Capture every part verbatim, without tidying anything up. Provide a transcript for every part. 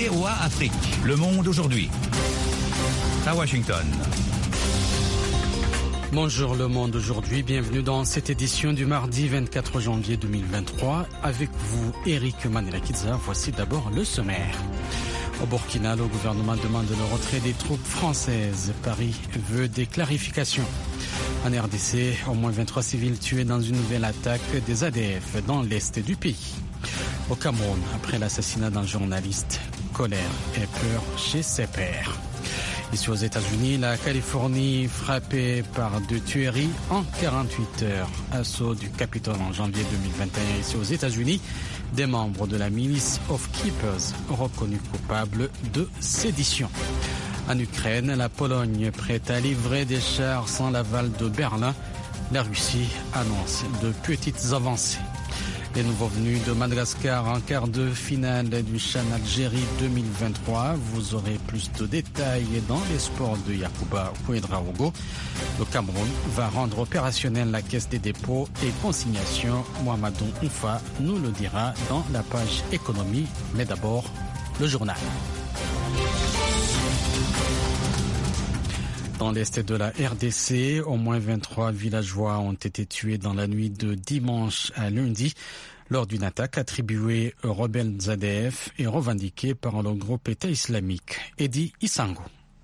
V O A Afrique. Le monde aujourd'hui. À Washington. Bonjour le monde aujourd'hui, bienvenue dans cette édition du mardi vingt-quatre janvier deux mille vingt-trois. Avec vous, Eric Manelakiza, voici d'abord le sommaire. Au Burkina, le gouvernement demande le retrait des troupes françaises. Paris veut des clarifications. En R D C, au moins vingt-trois civils tués dans une nouvelle attaque des A D F dans l'est du pays. Au Cameroun, après l'assassinat d'un journaliste, colère et peur chez ses pairs. Ici aux États-Unis, la Californie frappée par deux tueries en quarante-huit heures. Assaut du Capitole en janvier deux mille vingt et un. Ici aux États-Unis, des membres de la milice of Keepers reconnus coupables de sédition. En Ukraine, la Pologne prête à livrer des chars sans l'aval de Berlin. La Russie annonce de petites avancées. Les nouveaux venus de Madagascar en quart de finale du CHAN Algérie deux mille vingt-trois. Vous aurez plus de détails dans les sports de Yacouba Ouedraogo. Le Cameroun va rendre opérationnelle la caisse des dépôts et consignations. Mohamedou Oufa nous le dira dans la page économie. Mais d'abord, le journal. Dans l'est de la R D C, au moins vingt-trois villageois ont été tués dans la nuit de dimanche à lundi lors d'une attaque attribuée aux rebelles A D F et revendiquée par le groupe État islamique. Edi Isango.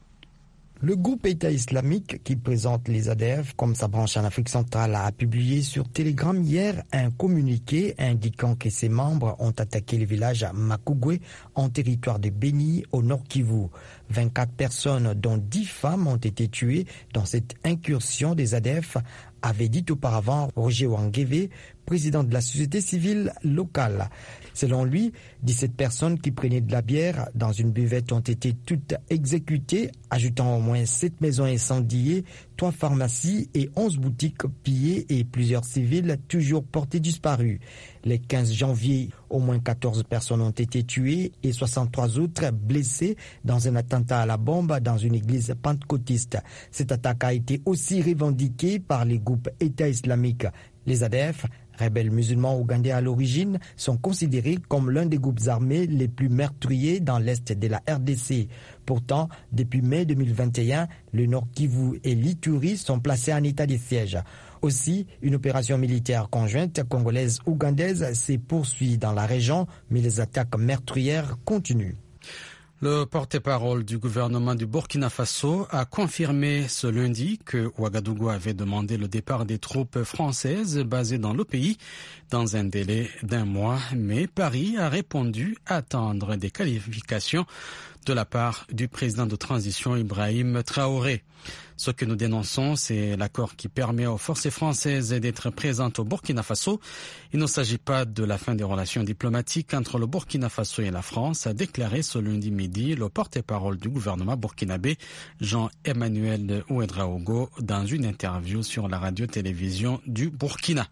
Le groupe État islamique, qui présente les A D F comme sa branche en Afrique centrale, a publié sur Telegram hier un communiqué indiquant que ses membres ont attaqué le village Makugwe en territoire de Beni au Nord Kivu. vingt-quatre personnes, dont dix femmes, ont été tuées dans cette incursion des A D F, avait dit auparavant Roger Wangeve, président de la société civile locale. Selon lui, dix-sept personnes qui prenaient de la bière dans une buvette ont été toutes exécutées, ajoutant au moins sept maisons incendiées, trois pharmacies et onze boutiques pillées et plusieurs civils toujours portés disparus. Le quinze janvier, au moins quatorze personnes ont été tuées et soixante-trois autres blessées dans un attentat à la bombe dans une église pentecôtiste. Cette attaque a été aussi revendiquée par les groupes État islamique. Les A D F, rebelles musulmans ougandais à l'origine, sont considérés comme l'un des groupes armés les plus meurtriers dans l'est de la R D C. Pourtant, depuis mai deux mille vingt et un, le Nord Kivu et l'Ituri sont placés en état de siège. Aussi, une opération militaire conjointe congolaise-ougandaise se poursuit dans la région, mais les attaques meurtrières continuent. Le porte-parole du gouvernement du Burkina Faso a confirmé ce lundi que Ouagadougou avait demandé le départ des troupes françaises basées dans le pays dans un délai d'un mois, mais Paris a répondu attendre des qualifications de la part du président de transition Ibrahim Traoré. Ce que nous dénonçons, c'est l'accord qui permet aux forces françaises d'être présentes au Burkina Faso. Il ne s'agit pas de la fin des relations diplomatiques entre le Burkina Faso et la France, a déclaré ce lundi midi le porte-parole du gouvernement burkinabé, Jean-Emmanuel Ouedraogo, dans une interview sur la radio-télévision du Burkina.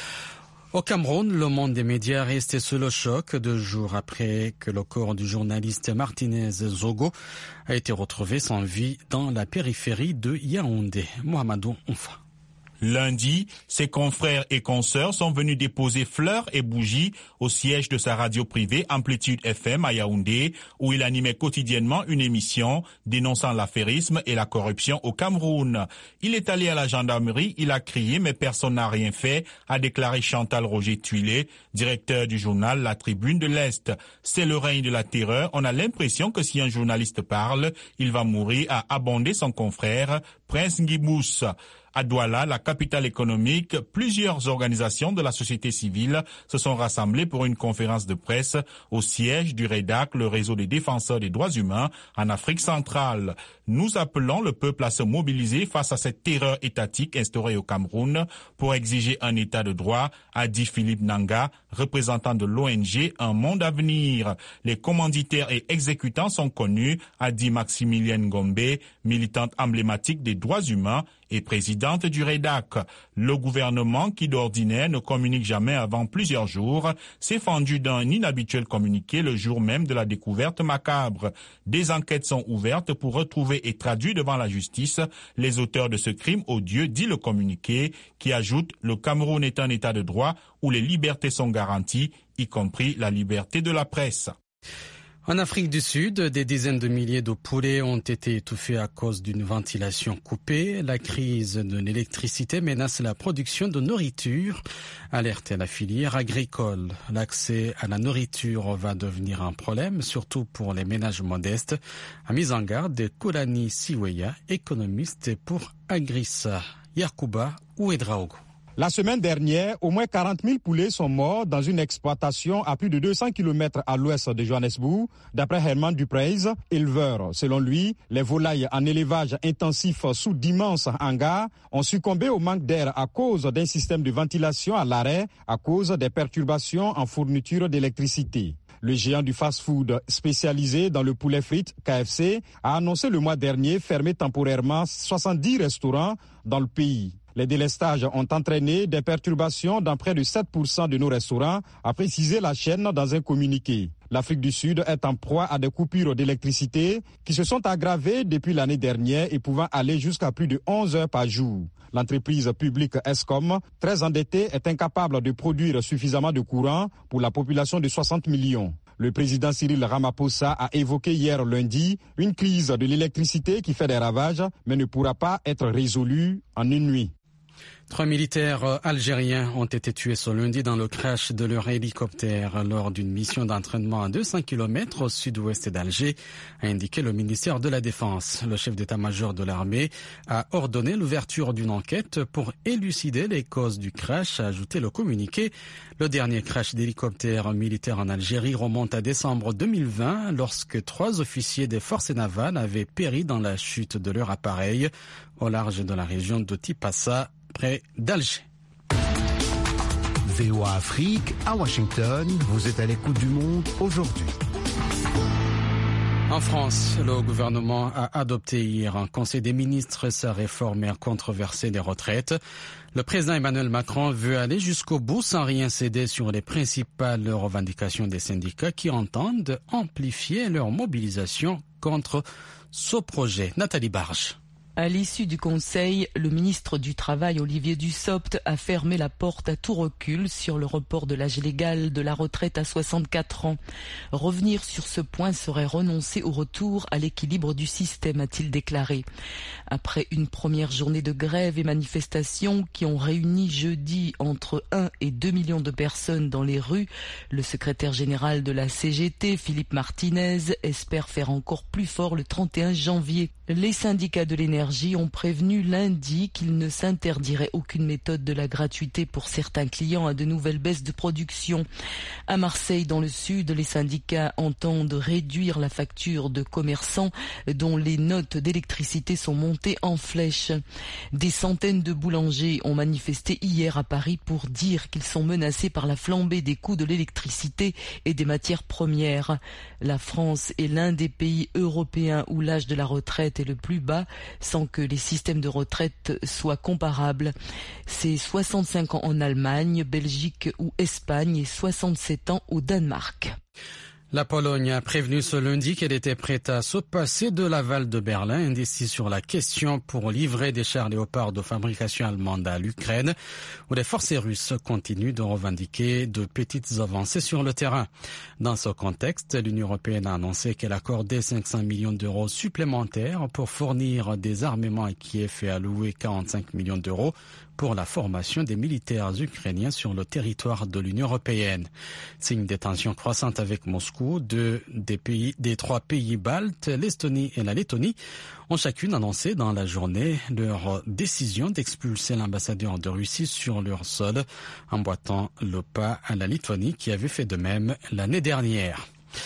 Au Cameroun, le monde des médias restait sous le choc deux jours après que le corps du journaliste Martinez Zogo a été retrouvé sans vie dans la périphérie de Yaoundé. Mohamedou Oufa. Lundi, ses confrères et consoeurs sont venus déposer fleurs et bougies au siège de sa radio privée Amplitude F M à Yaoundé, où il animait quotidiennement une émission dénonçant l'affairisme et la corruption au Cameroun. Il est allé à la gendarmerie, il a crié, mais personne n'a rien fait, a déclaré Chantal Roger Tuilé, directeur du journal La Tribune de l'Est. C'est le règne de la terreur. On a l'impression que si un journaliste parle, il va mourir, a abondé son confrère Prince Ngibous. À Douala, la capitale économique, plusieurs organisations de la société civile se sont rassemblées pour une conférence de presse au siège du REDAC, le réseau des défenseurs des droits humains en Afrique centrale. Nous appelons le peuple à se mobiliser face à cette terreur étatique instaurée au Cameroun pour exiger un état de droit, a dit Philippe Nanga, représentant de l'O N G Un Monde à Venir. Les commanditaires et exécutants sont connus, a dit Maximilienne Gombe, militante emblématique des droits humains et présidente du REDAC. Le gouvernement, qui d'ordinaire ne communique jamais avant plusieurs jours, s'est fendu d'un inhabituel communiqué le jour même de la découverte macabre. Des enquêtes sont ouvertes pour retrouver et traduire devant la justice les auteurs de ce crime odieux, dit le communiqué, qui ajoute « Le Cameroun est un état de droit où les libertés sont garanties, y compris la liberté de la presse ». En Afrique du Sud, des dizaines de milliers de poulets ont été étouffés à cause d'une ventilation coupée. La crise de l'électricité menace la production de nourriture. Alerte la filière agricole. L'accès à la nourriture va devenir un problème, surtout pour les ménages modestes. A mis en garde Koulani Siweya, économiste pour Agrissa. Yakuba Ouedraogo. La semaine dernière, au moins quarante mille poulets sont morts dans une exploitation à plus de deux cents kilomètres à l'ouest de Johannesburg, d'après Herman Dupreys, éleveur. Selon lui, les volailles en élevage intensif sous d'immenses hangars ont succombé au manque d'air à cause d'un système de ventilation à l'arrêt, à cause des perturbations en fourniture d'électricité. Le géant du fast-food spécialisé dans le poulet frites, K F C, a annoncé le mois dernier fermer temporairement soixante-dix restaurants dans le pays. Les délestages ont entraîné des perturbations dans près de sept pour cent de nos restaurants, a précisé la chaîne dans un communiqué. L'Afrique du Sud est en proie à des coupures d'électricité qui se sont aggravées depuis l'année dernière et pouvant aller jusqu'à plus de onze heures par jour. L'entreprise publique Eskom, très endettée, est incapable de produire suffisamment de courant pour la population de soixante millions. Le président Cyril Ramaphosa a évoqué hier lundi une crise de l'électricité qui fait des ravages, mais ne pourra pas être résolue en une nuit. Trois militaires algériens ont été tués ce lundi dans le crash de leur hélicoptère lors d'une mission d'entraînement à deux cents kilomètres au sud-ouest d'Alger, a indiqué le ministère de la Défense. Le chef d'état-major de l'armée a ordonné l'ouverture d'une enquête pour élucider les causes du crash, a ajouté le communiqué. Le dernier crash d'hélicoptère militaire en Algérie remonte à décembre deux mille vingt, lorsque trois officiers des forces navales avaient péri dans la chute de leur appareil au large de la région de Tipasa, près d'Alger. V O A Afrique, à Washington, vous êtes à l'écoute du monde aujourd'hui. En France, le gouvernement a adopté hier en Conseil des ministres sa réforme controversée des retraites. Le président Emmanuel Macron veut aller jusqu'au bout sans rien céder sur les principales revendications des syndicats qui entendent amplifier leur mobilisation contre ce projet. Nathalie Barge. À l'issue du Conseil, le ministre du Travail, Olivier Dussopt, a fermé la porte à tout recul sur le report de l'âge légal de la retraite à soixante-quatre ans. Revenir sur ce point serait renoncer au retour à l'équilibre du système, a-t-il déclaré. Après une première journée de grève et manifestations qui ont réuni jeudi entre un et deux millions de personnes dans les rues, le secrétaire général de la C G T, Philippe Martinez, espère faire encore plus fort le trente et un janvier. Les syndicats de l'énergie ont prévenu lundi qu'ils ne s'interdiraient aucune méthode de la gratuité pour certains clients à de nouvelles baisses de production. À Marseille, dans le sud, les syndicats entendent réduire la facture de commerçants dont les notes d'électricité sont montées en flèche. Des centaines de boulangers ont manifesté hier à Paris pour dire qu'ils sont menacés par la flambée des coûts de l'électricité et des matières premières. La France est l'un des pays européens où l'âge de la retraite est le plus bas, sans que les systèmes de retraite soient comparables. C'est soixante-cinq ans en Allemagne, Belgique ou Espagne et soixante-sept ans au Danemark. La Pologne a prévenu ce lundi qu'elle était prête à se passer de l'aval de Berlin, indécis sur la question pour livrer des chars Léopard de fabrication allemande à l'Ukraine, où les forces russes continuent de revendiquer de petites avancées sur le terrain. Dans ce contexte, l'Union européenne a annoncé qu'elle accordait cinq cents millions d'euros supplémentaires pour fournir des armements à Kiev et allouer quarante-cinq millions d'euros pour la formation des militaires ukrainiens sur le territoire de l'Union européenne. Signe des tensions croissantes avec Moscou, deux des, pays, des trois pays baltes, l'Estonie et la Lettonie, ont chacune annoncé dans la journée leur décision d'expulser l'ambassadeur de Russie sur leur sol, emboîtant le pas à la Lituanie qui avait fait de même l'année dernière.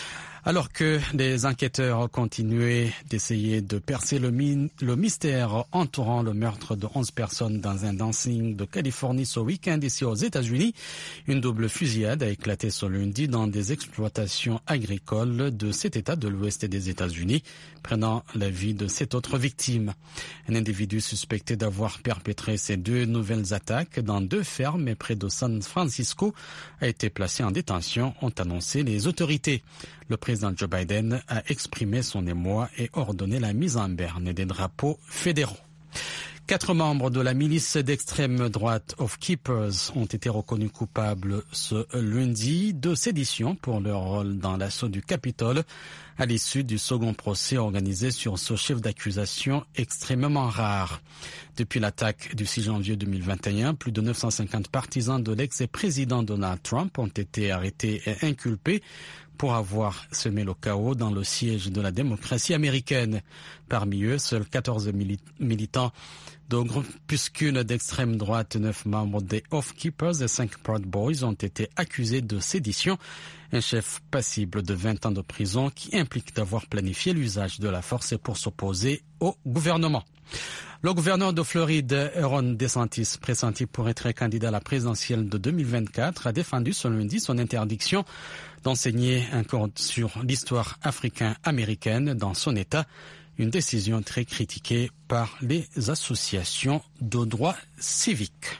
Alors que les enquêteurs continuaient d'essayer de percer le, mi- le mystère entourant le meurtre de onze personnes dans un dancing de Californie ce week-end ici aux États-Unis, une double fusillade a éclaté ce lundi dans des exploitations agricoles de cet État de l'ouest des États-Unis, prenant la vie de sept autres victimes. Un individu suspecté d'avoir perpétré ces deux nouvelles attaques dans deux fermes près de San Francisco a été placé en détention, ont annoncé les autorités. Le président Joe Biden a exprimé son émoi et ordonné la mise en berne des drapeaux fédéraux. Quatre membres de la milice d'extrême droite Oath Keepers ont été reconnus coupables ce lundi de sédition pour leur rôle dans l'assaut du Capitole à l'issue du second procès organisé sur ce chef d'accusation extrêmement rare. Depuis l'attaque du six janvier deux mille vingt et un, plus de neuf cent cinquante partisans de l'ex-président Donald Trump ont été arrêtés et inculpés pour avoir semé le chaos dans le siège de la démocratie américaine. Parmi eux, seuls quatorze mili- militants de groupuscules d'extrême droite, neuf membres des Oath Keepers et cinq Proud Boys ont été accusés de sédition, un chef passible de vingt ans de prison qui implique d'avoir planifié l'usage de la force pour s'opposer au gouvernement. Le gouverneur de Floride, Ron DeSantis, pressenti pour être candidat à la présidentielle de deux mille vingt-quatre, a défendu ce lundi son interdiction d'enseigner un cours sur l'histoire africaine-américaine dans son État, une décision très critiquée par les associations de droits civiques.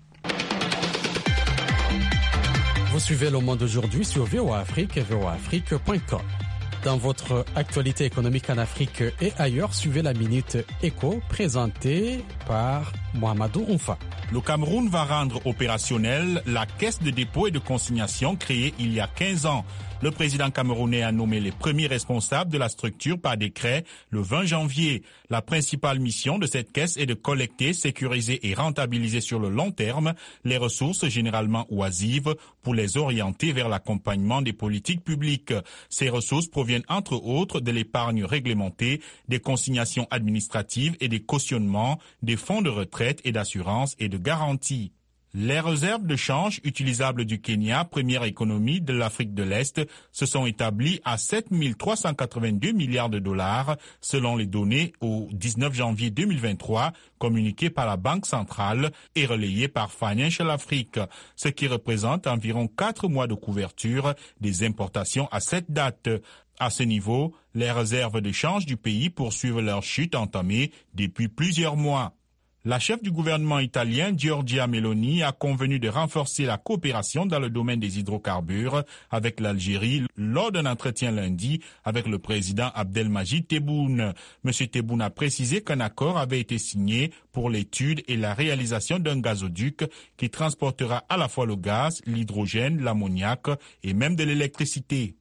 Vous suivez Le Monde aujourd'hui sur V O A Afrique et V O A Afrique point com. Dans votre actualité économique en Afrique et ailleurs, suivez la Minute Éco présentée par Mohamedou Oumfa. Le Cameroun va rendre opérationnelle la caisse de dépôt et de consignation créée il y a quinze ans. Le président camerounais a nommé les premiers responsables de la structure par décret le vingt janvier. La principale mission de cette caisse est de collecter, sécuriser et rentabiliser sur le long terme les ressources généralement oisives pour les orienter vers l'accompagnement des politiques publiques. Ces ressources proviennent entre autres de l'épargne réglementée, des consignations administratives et des cautionnements, des fonds de retraite et d'assurance et de garantie. Les réserves de change utilisables du Kenya, première économie de l'Afrique de l'Est, se sont établies à sept mille trois cent quatre-vingt-deux milliards de dollars, selon les données au dix-neuf janvier deux mille vingt-trois, communiquées par la Banque centrale et relayées par Financial Afrique, ce qui représente environ quatre mois de couverture des importations à cette date. À ce niveau, les réserves de change du pays poursuivent leur chute entamée depuis plusieurs mois. La chef du gouvernement italien, Giorgia Meloni, a convenu de renforcer la coopération dans le domaine des hydrocarbures avec l'Algérie lors d'un entretien lundi avec le président Abdelmadjid Tebboune. Monsieur Tebboune a précisé qu'un accord avait été signé pour l'étude et la réalisation d'un gazoduc qui transportera à la fois le gaz, l'hydrogène, l'ammoniac et même de l'électricité.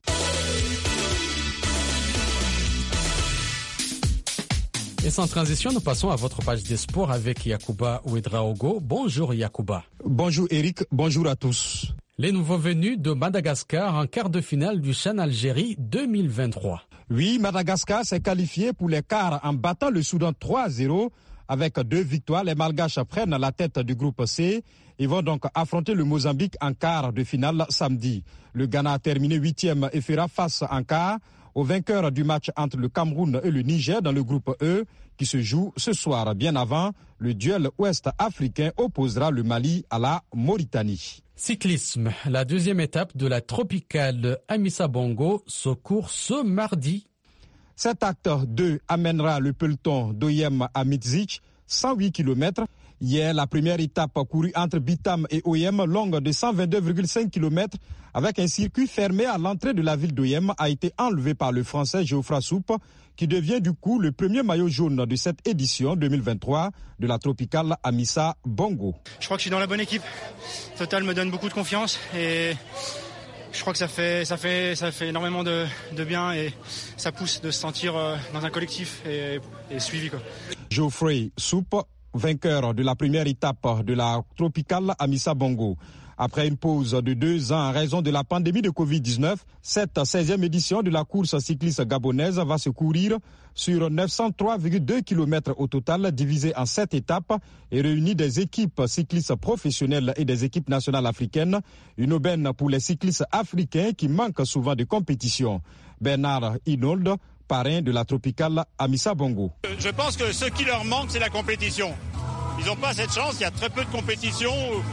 Et sans transition, nous passons à votre page des sports avec Yacouba Ouedraogo. Bonjour Yacouba. Bonjour Eric, bonjour à tous. Les nouveaux venus de Madagascar en quart de finale du CHAN Algérie deux mille vingt-trois. Oui, Madagascar s'est qualifié pour les quarts en battant le Soudan trois à zéro. Avec deux victoires, les Malgaches prennent la tête du groupe C. Ils vont donc affronter le Mozambique en quart de finale samedi. Le Ghana a terminé huitième et fera face en quart au vainqueur du match entre le Cameroun et le Niger dans le groupe E, qui se joue ce soir. Bien avant, le duel ouest-africain opposera le Mali à la Mauritanie. Cyclisme, la deuxième étape de la tropicale Amissa Bongo se court ce mardi. Cet acte deux amènera le peloton d'O I M à Mitzig, cent huit kilomètres. Hier, la première étape courue entre Bitam et O I M, longue de cent vingt-deux virgule cinq kilomètres, avec un circuit fermé à l'entrée de la ville d'O I M, a été enlevée par le Français Geoffroy Soupe, qui devient du coup le premier maillot jaune de cette édition deux mille vingt-trois de la tropicale Amissa Bongo. Je crois que je suis dans la bonne équipe. Total me donne beaucoup de confiance et je crois que ça fait, ça fait, ça fait énormément de, de bien et ça pousse de se sentir dans un collectif et, et suivi, quoi. Geoffroy Soupe, vainqueur de la première étape de la tropicale Amissa Bongo. Après une pause de deux ans en raison de la pandémie de covid dix-neuf, cette seizième édition de la course cycliste gabonaise va se courir sur neuf cent trois virgule deux kilomètres au total, divisé en sept étapes et réunit des équipes cyclistes professionnelles et des équipes nationales africaines. Une aubaine pour les cyclistes africains qui manquent souvent de compétition. Bernard Hinault, parrain de la tropicale Amissa Bongo. Je pense que ce qui leur manque, c'est la compétition. Ils n'ont pas cette chance, il y a très peu de compétition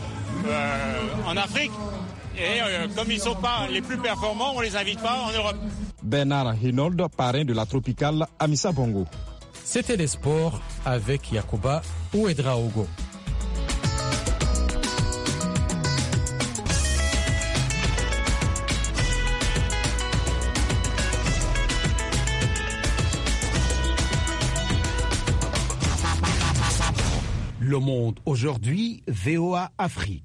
euh, en Afrique. Et euh, comme ils ne sont pas les plus performants, on ne les invite pas en Europe. Bernard Hinault, parrain de la tropicale Amissa Bongo. C'était les sports avec Yacouba Ouedraogo. Le Monde aujourd'hui, V O A Afrique.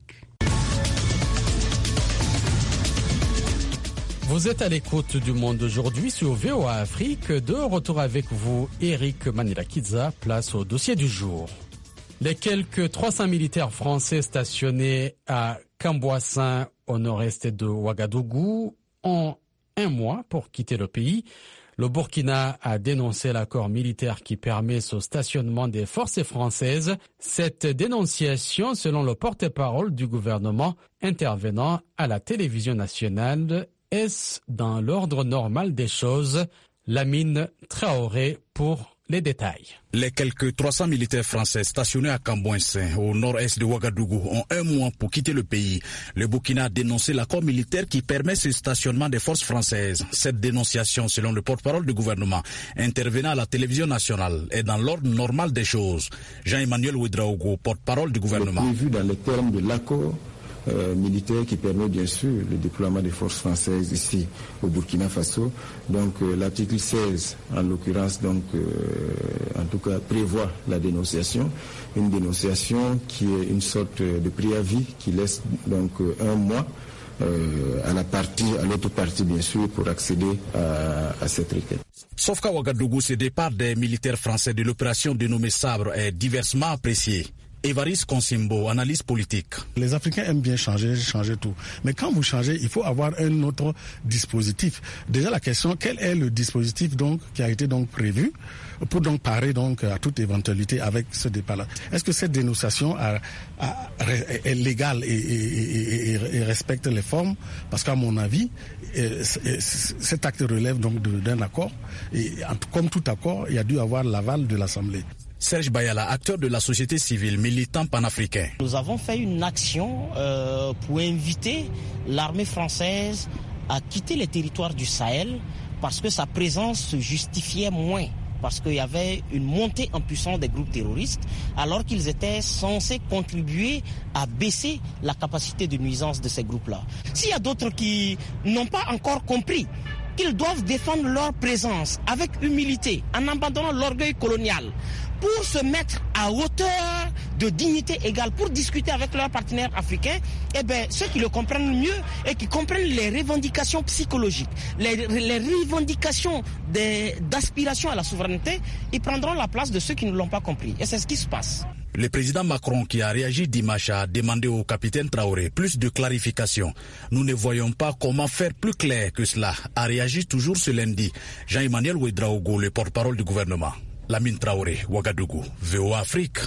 Vous êtes à l'écoute du Monde aujourd'hui sur V O A Afrique. De retour avec vous, Eric Manilakidza, place au dossier du jour. Les quelques trois cents militaires français stationnés à Camboissin, au nord-est de Ouagadougou, ont un mois pour quitter le pays. Le Burkina a dénoncé l'accord militaire qui permet ce stationnement des forces françaises. Cette dénonciation, selon le porte-parole du gouvernement intervenant à la télévision nationale, est dans l'ordre normal des choses? Lamine Traoré pour les détails. Les quelques trois cents militaires français stationnés à Camboissin, au nord-est de Ouagadougou, ont un mois pour quitter le pays. Le Burkina a dénoncé l'accord militaire qui permet ce stationnement des forces françaises. Cette dénonciation, selon le porte-parole du gouvernement intervenant à la télévision nationale, est dans l'ordre normal des choses. Jean-Emmanuel Ouedraogo, porte-parole du gouvernement. Prévu dans les termes de l'accord Euh, militaire qui permet bien sûr le déploiement des forces françaises ici au Burkina Faso. Donc euh, l'article seize en l'occurrence donc euh, en tout cas prévoit la dénonciation, une dénonciation qui est une sorte de préavis qui laisse donc euh, un mois euh, à la partie, à l'autre partie bien sûr pour accéder à, à cette requête. Sauf qu'à Ouagadougou, ce départ des militaires français de l'opération dénommée Sabre est diversement apprécié. Évariste Consimbo, analyse politique. Les Africains aiment bien changer, changer tout. Mais quand vous changez, il faut avoir un autre dispositif. Déjà la question, quel est le dispositif donc qui a été donc prévu pour donc parer donc à toute éventualité avec ce départ-là? Est-ce que cette dénonciation a, a, est légale et, et, et, et respecte les formes? Parce qu'à mon avis, cet acte relève donc d'un accord. Et comme tout accord, il y a dû avoir l'aval de l'Assemblée. Serge Bayala, acteur de la société civile, militant panafricain. Nous avons fait une action euh, pour inviter l'armée française à quitter les territoires du Sahel parce que sa présence se justifiait moins. Parce qu'il y avait une montée en puissance des groupes terroristes, alors qu'ils étaient censés contribuer à baisser la capacité de nuisance de ces groupes-là. S'il y a d'autres qui n'ont pas encore compris qu'ils doivent défendre leur présence avec humilité, en abandonnant l'orgueil colonial, pour se mettre à hauteur de dignité égale, pour discuter avec leurs partenaires africains, eh bien, ceux qui le comprennent mieux et qui comprennent les revendications psychologiques, les, les revendications des, d'aspiration à la souveraineté, ils prendront la place de ceux qui ne l'ont pas compris. Et c'est ce qui se passe. Le président Macron, qui a réagi dimanche, a demandé au capitaine Traoré plus de clarification. Nous ne voyons pas comment faire plus clair que cela, a réagi toujours ce lundi Jean-Emmanuel Ouedraogo, le porte-parole du gouvernement. Lamine Traoré, Ouagadougou, V O A Afrique.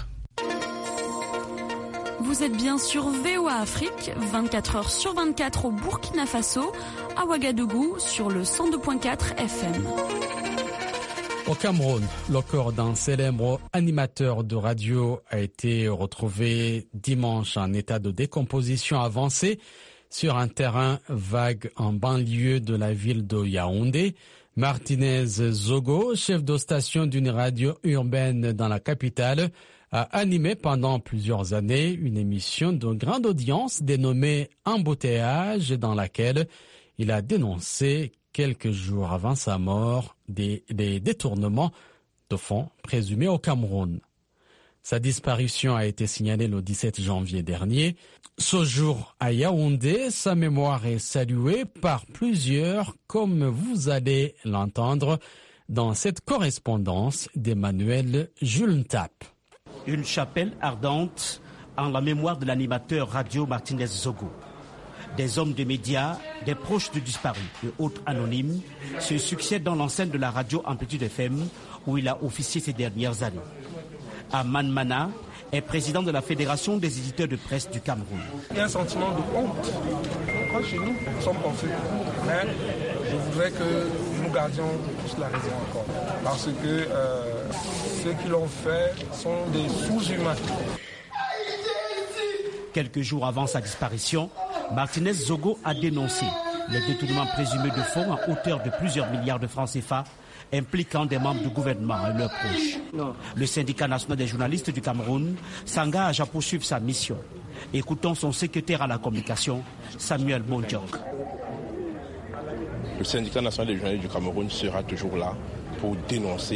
Vous êtes bien sur V O A Afrique, vingt-quatre heures sur vingt-quatre au Burkina Faso, à Ouagadougou sur le cent deux virgule quatre F M. Au Cameroun, le corps d'un célèbre animateur de radio a été retrouvé dimanche en état de décomposition avancée sur un terrain vague en banlieue de la ville de Yaoundé. Martinez Zogo, chef de station d'une radio urbaine dans la capitale, a animé pendant plusieurs années une émission de grande audience dénommée Embouteillage, dans laquelle il a dénoncé quelques jours avant sa mort des, des détournements de fonds présumés au Cameroun. Sa disparition a été signalée le dix-sept janvier dernier. Ce jour à Yaoundé, sa mémoire est saluée par plusieurs, comme vous allez l'entendre dans cette correspondance d'Emmanuel Julntap. Une chapelle ardente en la mémoire de l'animateur radio Martinez Zogo. Des hommes de médias, des proches du disparu et autres anonymes se succèdent dans l'enceinte de la radio Amplitude F M où il a officié ces dernières années. Aman Mana est président de la Fédération des éditeurs de presse du Cameroun. Il y a un sentiment de honte. Quand chez nous, nous sommes confus. Mais je voudrais que nous gardions tous la raison encore. Parce que euh, ceux qui l'ont fait sont des sous-humains. Quelques jours avant sa disparition, Martinez Zogo a dénoncé les détournements présumés de fonds à hauteur de plusieurs milliards de francs C F A impliquant des membres du gouvernement et leurs proches. Non. Le syndicat national des journalistes du Cameroun s'engage à poursuivre sa mission. Écoutons son secrétaire à la communication, Samuel Mondjok. Le syndicat national des journalistes du Cameroun sera toujours là pour dénoncer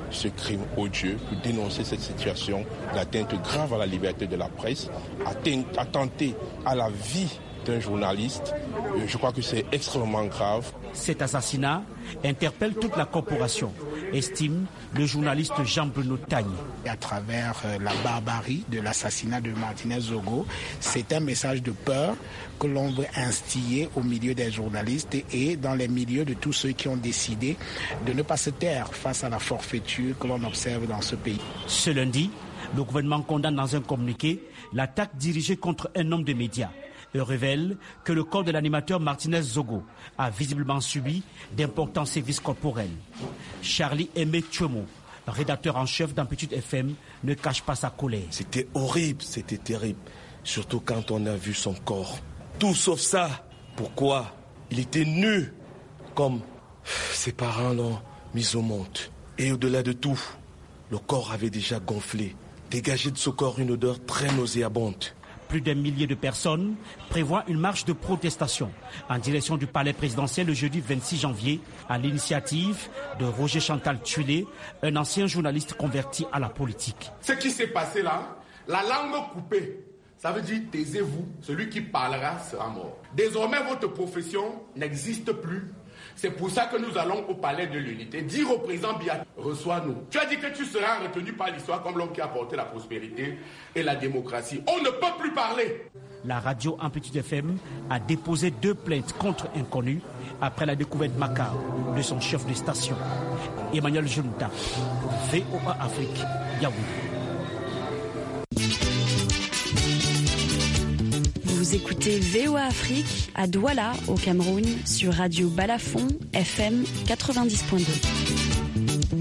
ce crime odieux, pour dénoncer cette situation d'atteinte grave à la liberté de la presse, attenter à la vie d'un journaliste. Je crois que c'est extrêmement grave. Cet assassinat interpelle toute la corporation, estime le journaliste Jean-Bruno Tagne. À travers la barbarie de l'assassinat de Martinez Zogo, c'est un message de peur que l'on veut instiller au milieu des journalistes et dans les milieux de tous ceux qui ont décidé de ne pas se taire face à la forfaiture que l'on observe dans ce pays. Ce lundi, le gouvernement condamne dans un communiqué l'attaque dirigée contre un homme de médias et révèle que le corps de l'animateur Martinez Zogo a visiblement subi d'importants sévices corporels. Charlie Aimé Tchomo, rédacteur en chef d'Amplitude F M, ne cache pas sa colère. C'était horrible, c'était terrible, surtout quand on a vu son corps. Tout sauf ça. Pourquoi? Il était nu, comme ses parents l'ont mis au monde. Et au-delà de tout, le corps avait déjà gonflé, dégagé de ce corps une odeur très nauséabonde. Plus d'un millier de personnes prévoient une marche de protestation en direction du palais présidentiel le jeudi vingt-six janvier à l'initiative de Roger Chantal Tuilé, un ancien journaliste converti à la politique. Ce qui s'est passé là, la langue coupée, ça veut dire taisez-vous, celui qui parlera sera mort. Désormais, votre profession n'existe plus. C'est pour ça que nous allons au palais de l'unité. Dire au président Biya, reçois-nous. Tu as dit que tu seras retenu par l'histoire comme l'homme qui a apporté la prospérité et la démocratie. On ne peut plus parler. La radio Amplitude F M a déposé deux plaintes contre inconnus après la découverte macabre de son chef de station. Emmanuel Junta, V O A Afrique, Yaoundé. Vous écoutez V O A Afrique à Douala, au Cameroun, sur Radio Balafon, F M quatre-vingt-dix point deux.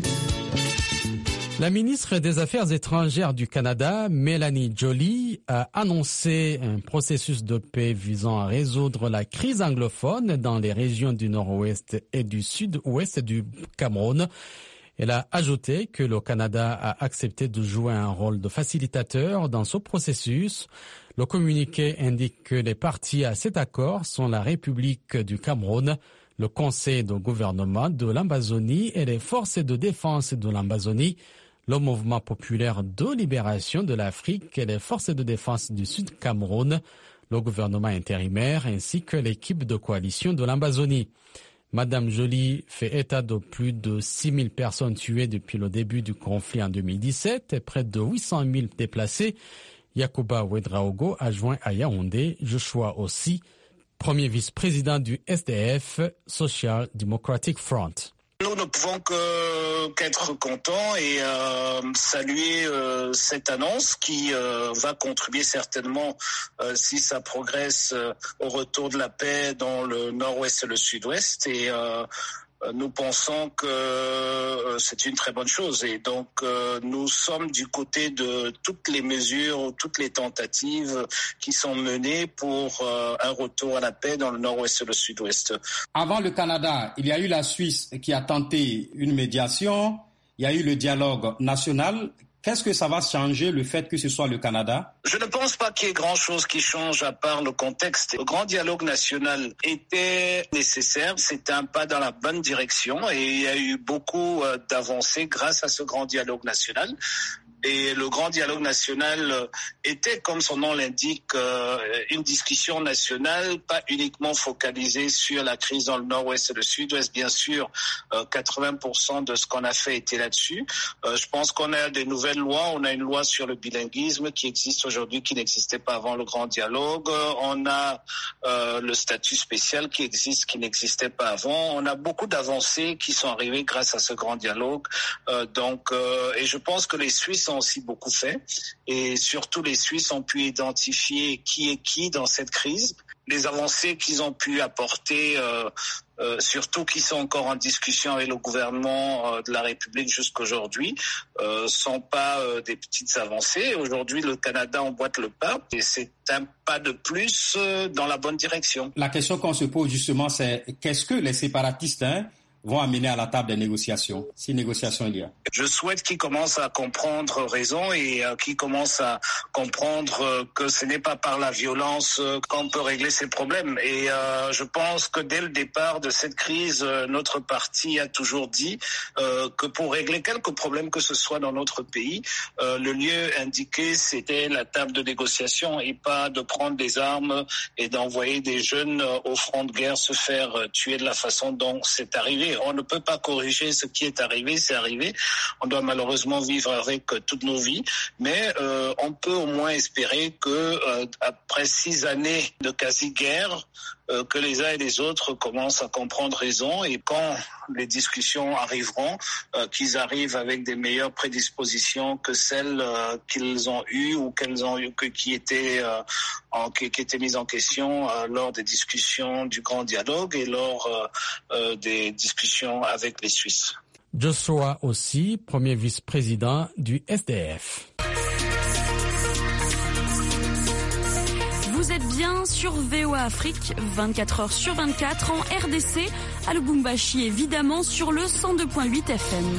La ministre des Affaires étrangères du Canada, Mélanie Joly, a annoncé un processus de paix visant à résoudre la crise anglophone dans les régions du nord-ouest et du sud-ouest du Cameroun. Elle a ajouté que le Canada a accepté de jouer un rôle de facilitateur dans ce processus. Le communiqué indique que les parties à cet accord sont la République du Cameroun, le Conseil de gouvernement de l'Amazonie et les forces de défense de l'Amazonie, le Mouvement populaire de libération de l'Afrique et les forces de défense du Sud Cameroun, le gouvernement intérimaire ainsi que l'équipe de coalition de l'Amazonie. Madame Joly fait état de plus de six mille personnes tuées depuis le début du conflit en deux mille dix-sept et près de huit cent mille déplacés. Yacouba Ouedraogo, adjoint à Yaoundé, Joshua aussi, premier vice-président du S D F, Social Democratic Front. Nous ne pouvons que, qu'être contents et euh, saluer euh, cette annonce qui euh, va contribuer certainement, euh, si ça progresse, euh, au retour de la paix dans le nord-ouest et le sud-ouest. Et euh, nous pensons que euh, c'est une très bonne chose. Et donc, euh, nous sommes du côté de toutes les mesures, toutes les tentatives qui sont menées pour euh, un retour à la paix dans le nord-ouest et le sud-ouest. Avant le Canada, il y a eu la Suisse qui a tenté une médiation. Il y a eu le dialogue national. Qu'est-ce que ça va changer, le fait que ce soit le Canada? Je ne pense pas qu'il y ait grand-chose qui change à part le contexte. Le grand dialogue national était nécessaire. C'était un pas dans la bonne direction et il y a eu beaucoup d'avancées grâce à ce grand dialogue national. Et le grand dialogue national était, comme son nom l'indique, une discussion nationale, pas uniquement focalisée sur la crise dans le nord-ouest et le sud-ouest. Bien sûr, quatre-vingts pour cent de ce qu'on a fait était là-dessus. Je pense qu'on a des nouvelles lois. On a une loi sur le bilinguisme qui existe aujourd'hui, qui n'existait pas avant le grand dialogue. On a le statut spécial qui existe, qui n'existait pas avant. On a beaucoup d'avancées qui sont arrivées grâce à ce grand dialogue. Donc, et je pense que les Suisses ont aussi beaucoup fait et surtout les Suisses ont pu identifier qui est qui dans cette crise. Les avancées qu'ils ont pu apporter, euh, euh, surtout qui sont encore en discussion avec le gouvernement euh, de la République jusqu'aujourd'hui, euh, sont pas euh, des petites avancées. Aujourd'hui, le Canada emboîte le pas et c'est un pas de plus euh, dans la bonne direction. La question qu'on se pose justement, c'est qu'est-ce que les séparatistes hein, vont amener à la table des négociations, si négociations il y a? Je souhaite qu'ils commencent à comprendre raison et euh, qu'ils commencent à comprendre euh, que ce n'est pas par la violence euh, qu'on peut régler ces problèmes. Et euh, je pense que dès le départ de cette crise, euh, notre parti a toujours dit euh, que pour régler quelques problèmes que ce soit dans notre pays, euh, le lieu indiqué c'était la table de négociation et pas de prendre des armes et d'envoyer des jeunes euh, au front de guerre se faire euh, tuer de la façon dont c'est arrivé. On ne peut pas corriger ce qui est arrivé, c'est arrivé. On doit malheureusement vivre avec euh, toutes nos vies, mais euh, on peut au moins espérer que euh, après six années de quasi-guerre, euh, que les uns et les autres commencent à comprendre raison et quand les discussions arriveront, euh, qu'ils arrivent avec des meilleures prédispositions que celles euh, qu'ils ont eues ou qu'elles ont eu, que, qui étaient euh, en, qui, qui étaient mises en question euh, lors des discussions du Grand Dialogue et lors euh, euh, des discussions avec les Suisses. Joshua aussi, premier vice-président du S D F. Vous êtes bien sur V O A Afrique, vingt-quatre heures sur vingt-quatre en R D C, à Lubumbashi évidemment sur le cent deux virgule huit F M.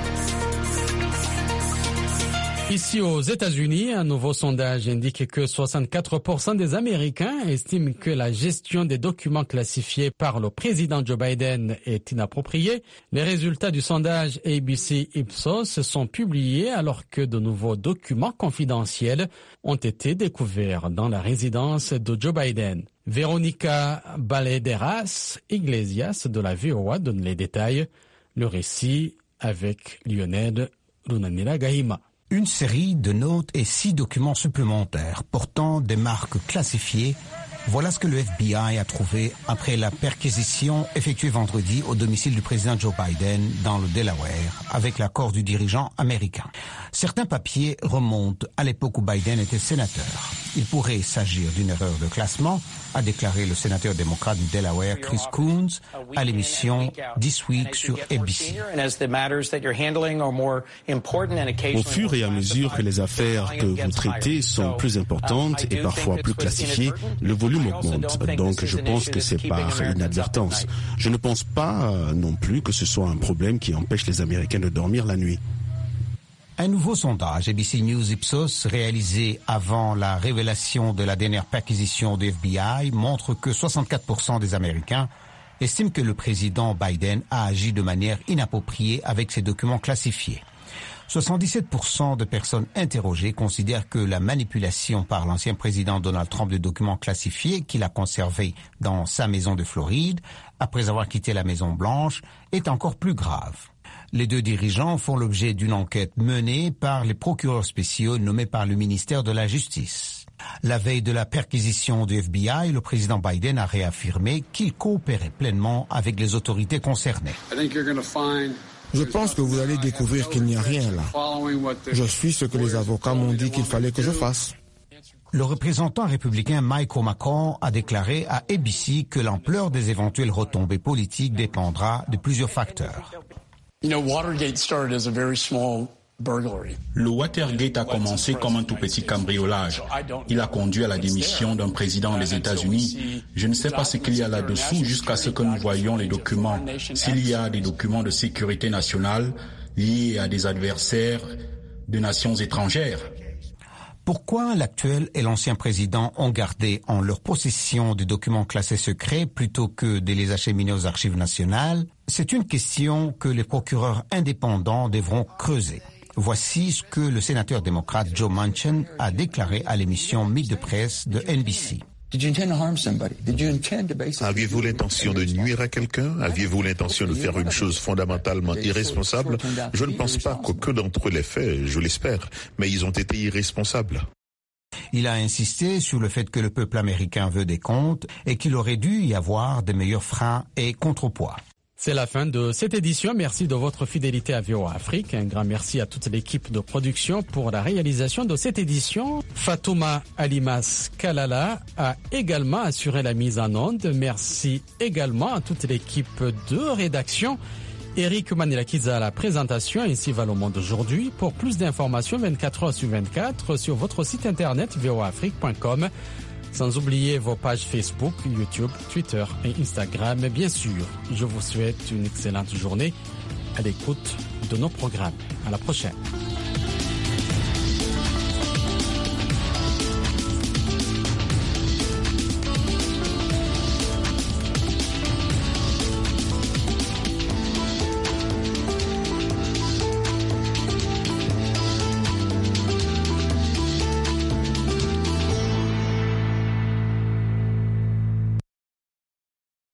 Ici aux États-Unis, un nouveau sondage indique que soixante-quatre pour cent des Américains estiment que la gestion des documents classifiés par le président Joe Biden est inappropriée. Les résultats du sondage A B C Ipsos sont publiés alors que de nouveaux documents confidentiels ont été découverts dans la résidence de Joe Biden. Véronica Balederas Iglesias de la V O A donne les détails. Le récit avec Lionel Runanira Gahima. Une série de notes et six documents supplémentaires portant des marques classifiées. Voilà ce que le F B I a trouvé après la perquisition effectuée vendredi au domicile du président Joe Biden dans le Delaware, avec l'accord du dirigeant américain. Certains papiers remontent à l'époque où Biden était sénateur. Il pourrait s'agir d'une erreur de classement, a déclaré le sénateur démocrate du Delaware Chris Coons à l'émission This Week sur A B C. Au fur et à mesure que les affaires que vous traitez sont plus importantes et parfois plus classifiées, le volume augmente. Donc je pense que c'est par inadvertance. Je ne pense pas non plus que ce soit un problème qui empêche les Américains de dormir la nuit. Un nouveau sondage A B C News Ipsos réalisé avant la révélation de la dernière perquisition du F B I montre que soixante-quatre pour cent des Américains estiment que le président Biden a agi de manière inappropriée avec ses documents classifiés. soixante-dix-sept pour cent de personnes interrogées considèrent que la manipulation par l'ancien président Donald Trump de documents classifiés qu'il a conservés dans sa maison de Floride après avoir quitté la Maison Blanche est encore plus grave. Les deux dirigeants font l'objet d'une enquête menée par les procureurs spéciaux nommés par le ministère de la Justice. La veille de la perquisition du F B I, le président Biden a réaffirmé qu'il coopérait pleinement avec les autorités concernées. Je pense que vous allez découvrir qu'il n'y a rien là. Je suis ce que les avocats m'ont dit qu'il fallait que je fasse. Le représentant républicain Mike O'Macron a déclaré à A B C que l'ampleur des éventuelles retombées politiques dépendra de plusieurs facteurs. Le Watergate a commencé comme un tout petit cambriolage. Il a conduit à la démission d'un président des États-Unis. Je ne sais pas ce qu'il y a là-dessous jusqu'à ce que nous voyions les documents. S'il y a des documents de sécurité nationale liés à des adversaires de nations étrangères. Pourquoi l'actuel et l'ancien président ont gardé en leur possession des documents classés secrets plutôt que de les acheminer aux archives nationales? C'est une question que les procureurs indépendants devront creuser. Voici ce que le sénateur démocrate Joe Manchin a déclaré à l'émission Meet the Press de N B C. Aviez-vous l'intention de nuire à quelqu'un? Aviez-vous l'intention de faire une chose fondamentalement irresponsable? Je ne pense pas qu'aucun d'entre eux l'ait fait, je l'espère, mais ils ont été irresponsables. Il a insisté sur le fait que le peuple américain veut des comptes et qu'il aurait dû y avoir de meilleurs freins et contrepoids. C'est la fin de cette édition. Merci de votre fidélité à V O A Afrique. Un grand merci à toute l'équipe de production pour la réalisation de cette édition. Fatouma Alimas Kalala a également assuré la mise en onde. Merci également à toute l'équipe de rédaction. Eric Manilakiza à la présentation. Ainsi va le monde aujourd'hui. Pour plus d'informations, vingt-quatre heures sur vingt-quatre, sur votre site internet v o a afrique point com. Sans oublier vos pages Facebook, YouTube, Twitter et Instagram. Et bien sûr, je vous souhaite une excellente journée à l'écoute de nos programmes. À la prochaine.